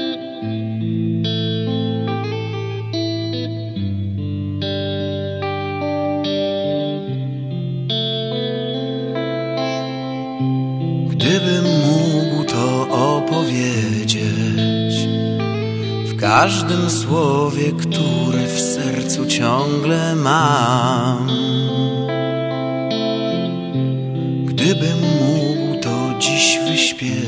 Gdybym mógł to opowiedzieć w każdym słowie, które w sercu ciągle mam. Gdybym mógł to dziś wyśpiewać